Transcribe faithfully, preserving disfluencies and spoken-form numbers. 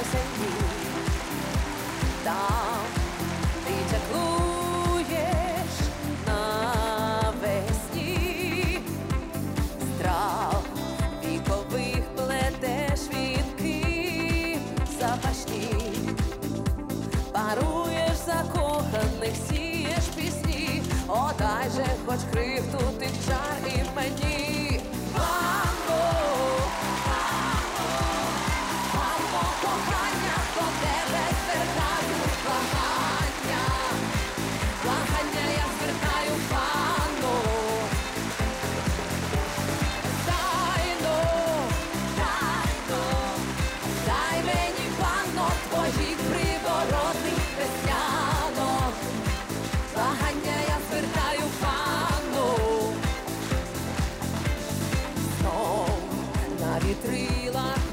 пісеньки. Там ти чаклуєш навесні, з трав вікових плетеш вінки запашні, паруєш закоханих, сієш пісні. О, дай же хоч крихту тих чар і мені. Мамо, мамо, мамо, кохання, до тебе звертаю благання, благання я звертаю, панно. Тайно, тайно, дай мені, панно, твоїх приворотних веснянок, благання я звертаю, панно. Знов на вітрилах